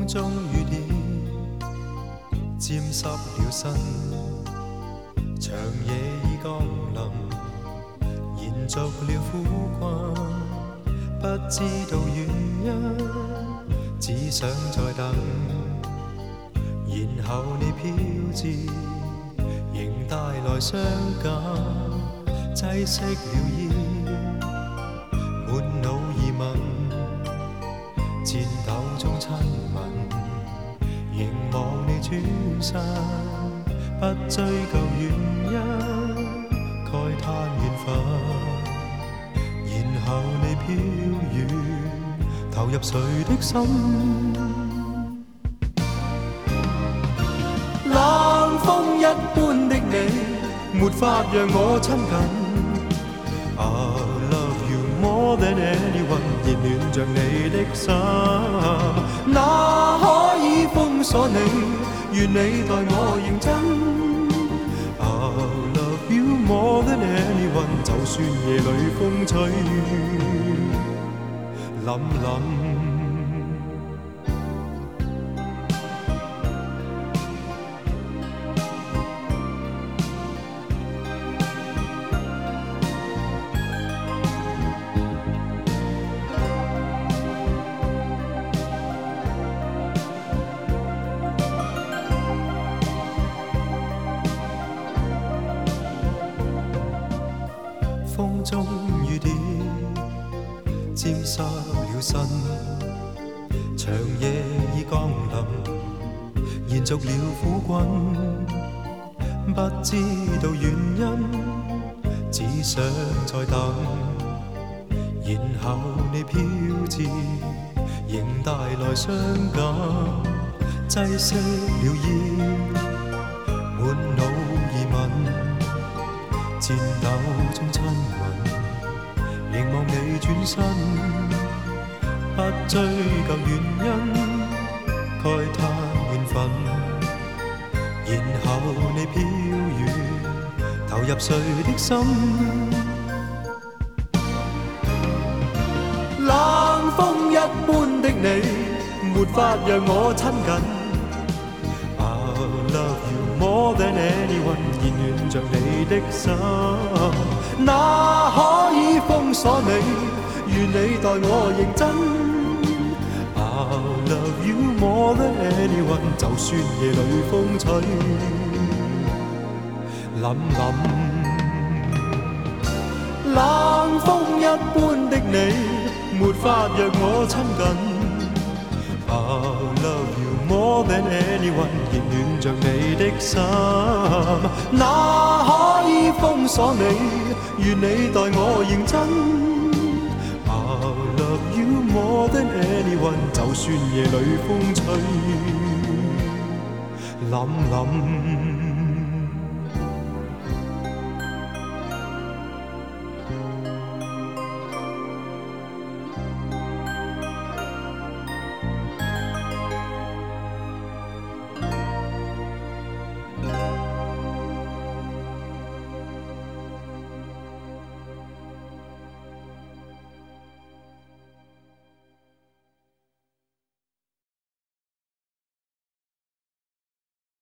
中雨點沾濕了身，長夜已降臨，延續了苦困，不知道原因，只想再等，然後你飄至，仍帶來傷感，擠熄了煙，滿腦疑問，顫抖中親吻，凝望你轉身，不追究原因，慨嘆緣分，然後你飄遠，投入誰的心？冷風一般的你，沒法讓我親近。I love you more than anyone， 熱戀着你的心，哪可以封鎖你？願你待我認真。I love you more than anyone， 就算夜裏風吹凜凜。風中雨點沾濕了身，長夜已降臨，延續了苦困，不知道原因，只想再等，然後你飄至，仍帶來傷感，擠熄了煙，滿腦疑問，顫抖中親吻，凝望你轉身，不追究原因，慨嘆緣分，然後你飄遠，投入誰的心？冷風一般的你，沒法讓我親近。I love you more than anyone， 熱戀着你的心，哪可以封鎖你？願你待我認真。I love you more than anyone， 就算夜裏風吹凜凜。冷風一般的你，沒法讓我親近。I love you more than anyone， 熱戀着你的心，哪可以封鎖你？願你待我認真。I love you more than anyone， 就算夜裏風吹凜凜。